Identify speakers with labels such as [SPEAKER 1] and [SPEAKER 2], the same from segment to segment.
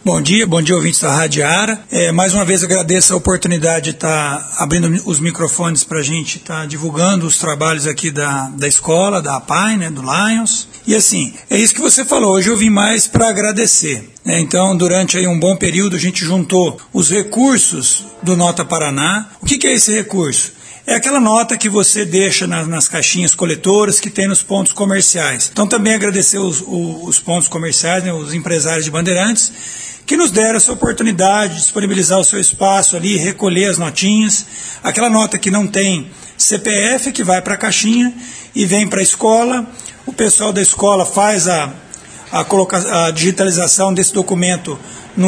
[SPEAKER 1] Bom dia ouvintes da Rádio Ara. Mais uma vez agradeço a oportunidade de estar abrindo os microfones para a gente estar divulgando os trabalhos aqui da escola, da APAI, né, do Lions. E assim, é isso que você falou, hoje eu vim mais para agradecer. Então, durante aí um bom período, a gente juntou os recursos do Nota Paraná. O que é esse recurso? É aquela nota que você deixa nas caixinhas coletoras que tem nos pontos comerciais. Então, também agradecer os pontos comerciais, né, os empresários de Bandeirantes, que nos deram essa oportunidade de disponibilizar o seu espaço ali, recolher as notinhas. Aquela nota que não tem CPF, que vai para a caixinha e vem para a escola. O pessoal da escola faz a digitalização desse documento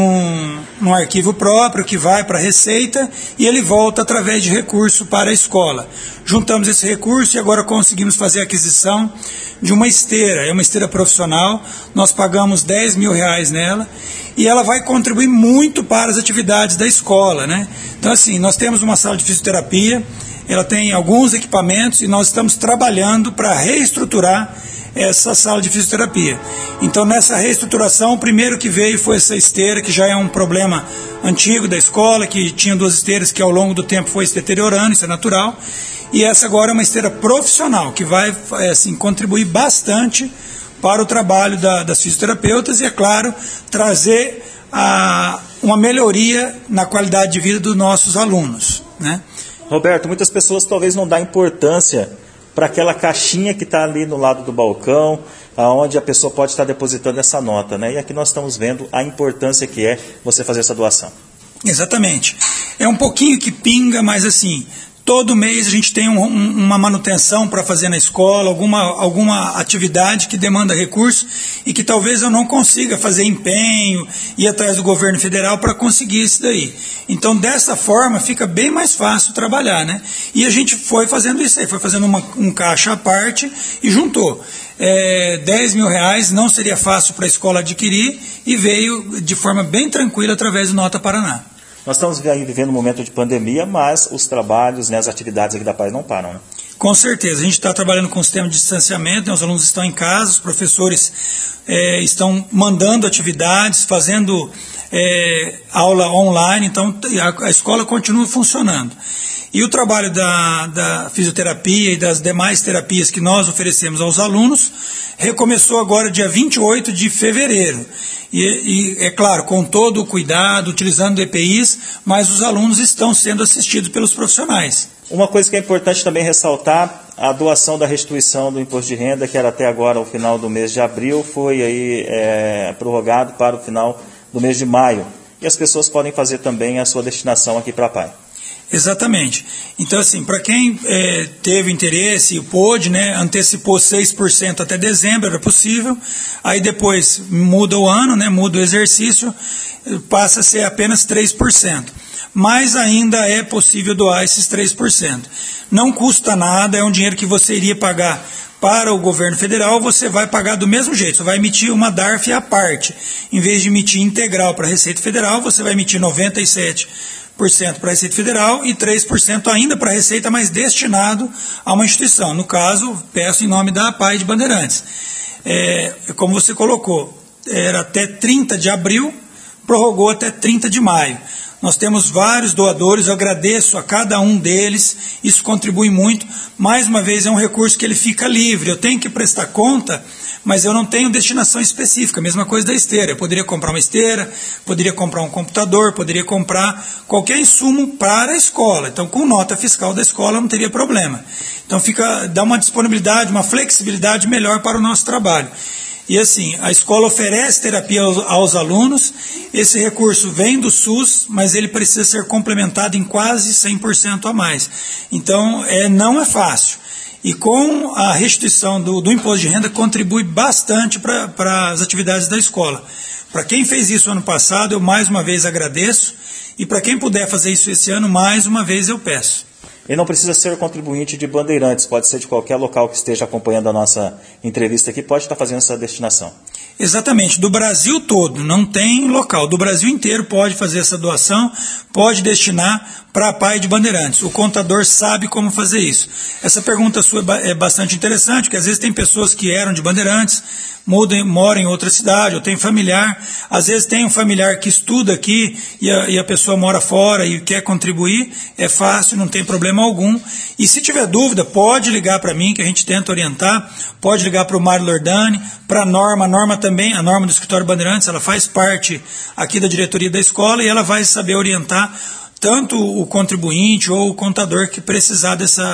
[SPEAKER 1] num arquivo próprio que vai para a Receita e ele volta através de recurso para a escola. Juntamos esse recurso e agora conseguimos fazer a aquisição de uma esteira. É uma esteira profissional, nós pagamos R$10 mil nela e ela vai contribuir muito para as atividades da escola, né? Então assim, nós temos uma sala de fisioterapia, ela tem alguns equipamentos e nós estamos trabalhando para reestruturar essa sala de fisioterapia. Então, nessa reestruturação, o primeiro que veio foi essa esteira, que já é um problema antigo da escola, que tinha 2 esteiras que ao longo do tempo foi se deteriorando, isso é natural, e essa agora é uma esteira profissional, que vai assim, contribuir bastante para o trabalho das fisioterapeutas e, é claro, trazer uma melhoria na qualidade de vida dos nossos alunos, né?
[SPEAKER 2] Roberto, muitas pessoas talvez não dão importância para aquela caixinha que está ali no lado do balcão, onde a pessoa pode estar depositando essa nota, né? E aqui nós estamos vendo a importância que é você fazer essa doação.
[SPEAKER 1] Exatamente. É um pouquinho que pinga, mas assim, todo mês a gente tem uma manutenção para fazer na escola, alguma atividade que demanda recurso e que talvez eu não consiga fazer empenho, ir atrás do governo federal para conseguir isso daí. Então, dessa forma, fica bem mais fácil trabalhar, né? E a gente foi fazendo isso aí, foi fazendo um caixa à parte e juntou. R$10 mil não seria fácil para a escola adquirir e veio de forma bem tranquila através do Nota Paraná.
[SPEAKER 2] Nós estamos vivendo um momento de pandemia, mas os trabalhos, né, as atividades aqui da PAI não param, né?
[SPEAKER 1] Com certeza, a gente está trabalhando com o sistema de distanciamento, né, os alunos estão em casa, os professores estão mandando atividades, fazendo aula online, então a escola continua funcionando. E o trabalho da fisioterapia e das demais terapias que nós oferecemos aos alunos recomeçou agora dia 28 de fevereiro. E é claro, com todo o cuidado, utilizando EPIs, mas os alunos estão sendo assistidos pelos profissionais.
[SPEAKER 2] Uma coisa que é importante também ressaltar, a doação da restituição do imposto de renda, que era até agora o final do mês de abril, foi aí prorrogado para o final do mês de maio. E as pessoas podem fazer também a sua destinação aqui para a PAI.
[SPEAKER 1] Exatamente. Então, assim, para quem teve interesse e pôde, né, antecipou 6% até dezembro, era possível, aí depois muda o ano, né, muda o exercício, passa a ser apenas 3%. Mas ainda é possível doar esses 3%. Não custa nada, é um dinheiro que você iria pagar para o governo federal, você vai pagar do mesmo jeito, você vai emitir uma DARF à parte. Em vez de emitir integral para a Receita Federal, você vai emitir 97% para a Receita Federal e 3% ainda para a Receita, mas destinado a uma instituição. No caso, peço em nome da APAI de Bandeirantes. Como você colocou, era até 30 de abril, prorrogou até 30 de maio. Nós temos vários doadores, eu agradeço a cada um deles, isso contribui muito. Mais uma vez, é um recurso que ele fica livre, eu tenho que prestar conta, mas eu não tenho destinação específica, mesma coisa da esteira. Eu poderia comprar uma esteira, poderia comprar um computador, poderia comprar qualquer insumo para a escola. Então, com nota fiscal da escola não teria problema. Então, dá uma disponibilidade, uma flexibilidade melhor para o nosso trabalho. E assim, a escola oferece terapia aos alunos, esse recurso vem do SUS, mas ele precisa ser complementado em quase 100% a mais. Então, não é fácil. E com a restituição do imposto de renda, contribui bastante para as atividades da escola. Para quem fez isso ano passado, eu mais uma vez agradeço, e para quem puder fazer isso esse ano, mais uma vez eu peço.
[SPEAKER 2] E não precisa ser contribuinte de Bandeirantes, pode ser de qualquer local que esteja acompanhando a nossa entrevista aqui, pode estar fazendo essa destinação.
[SPEAKER 1] Exatamente, do Brasil todo, não tem local. Do Brasil inteiro pode fazer essa doação, pode destinar para a PAI de Bandeirantes. O contador sabe como fazer isso. Essa pergunta sua é bastante interessante, porque às vezes tem pessoas que eram de Bandeirantes, moram em outra cidade, ou tem familiar. Às vezes tem um familiar que estuda aqui e a pessoa mora fora e quer contribuir. É fácil, não tem problema algum. E se tiver dúvida, pode ligar para mim, que a gente tenta orientar. Pode ligar para o Mário Lordani, para a Norma também, a Norma do Escritório Bandeirantes, ela faz parte aqui da diretoria da escola e ela vai saber orientar tanto o contribuinte ou o contador que precisar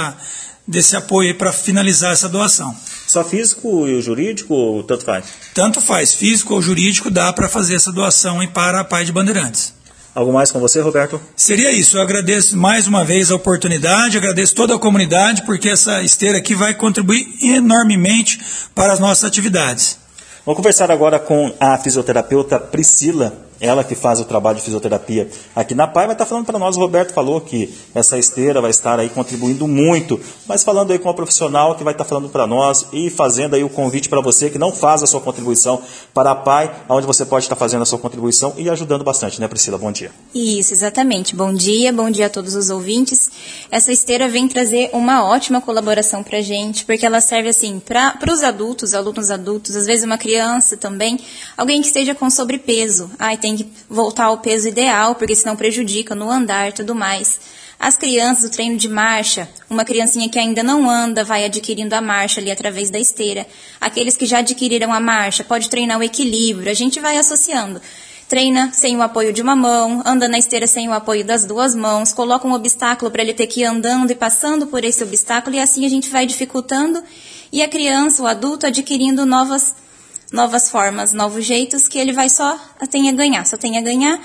[SPEAKER 1] desse apoio para finalizar essa doação.
[SPEAKER 2] Só físico e o jurídico, tanto faz?
[SPEAKER 1] Tanto faz, físico ou jurídico dá para fazer essa doação e para a PAI de Bandeirantes.
[SPEAKER 2] Algo mais com você, Roberto?
[SPEAKER 1] Seria isso, eu agradeço mais uma vez a oportunidade, agradeço toda a comunidade, porque essa esteira aqui vai contribuir enormemente para as nossas atividades.
[SPEAKER 2] Vamos conversar agora com a fisioterapeuta Priscila, ela que faz o trabalho de fisioterapia aqui na PAI, mas está falando para nós, o Roberto falou que essa esteira vai estar aí contribuindo muito, mas falando aí com uma profissional que vai estar falando para nós e fazendo aí o convite para você que não faz a sua contribuição para a PAI, onde você pode estar fazendo a sua contribuição e ajudando bastante, né, Priscila? Bom dia.
[SPEAKER 3] Isso, exatamente. Bom dia a todos os ouvintes. Essa esteira vem trazer uma ótima colaboração para a gente, porque ela serve assim para os adultos, alunos adultos, às vezes uma criança também, alguém que esteja com sobrepeso. Tem que voltar ao peso ideal, porque senão prejudica no andar e tudo mais. As crianças, o treino de marcha, uma criancinha que ainda não anda, vai adquirindo a marcha ali através da esteira. Aqueles que já adquiriram a marcha, pode treinar o equilíbrio, a gente vai associando. Treina sem o apoio de uma mão, anda na esteira sem o apoio das duas mãos, coloca um obstáculo para ele ter que ir andando e passando por esse obstáculo, e assim a gente vai dificultando, e a criança, o adulto, adquirindo novas formas, novos jeitos, que ele vai só tem a ganhar.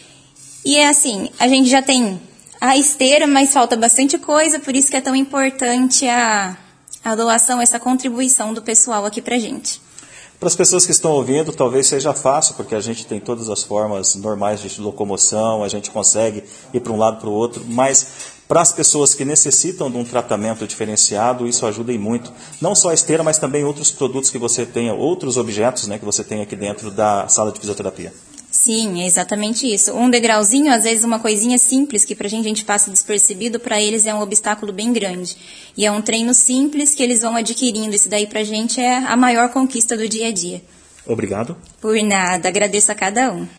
[SPEAKER 3] E é assim, a gente já tem a esteira, mas falta bastante coisa, por isso que é tão importante a doação, essa contribuição do pessoal aqui pra gente.
[SPEAKER 2] Para as pessoas que estão ouvindo, talvez seja fácil, porque a gente tem todas as formas normais de locomoção, a gente consegue ir para um lado para o outro, mas para as pessoas que necessitam de um tratamento diferenciado, isso ajuda e muito. Não só a esteira, mas também outros produtos que você tenha, outros objetos, né, que você tem aqui dentro da sala de fisioterapia.
[SPEAKER 3] Sim, é exatamente isso. Um degrauzinho, às vezes uma coisinha simples, que pra gente passa despercebido, para eles é um obstáculo bem grande. E é um treino simples que eles vão adquirindo. Isso daí pra gente é a maior conquista do dia a dia.
[SPEAKER 2] Obrigado.
[SPEAKER 3] Por nada, agradeço a cada um.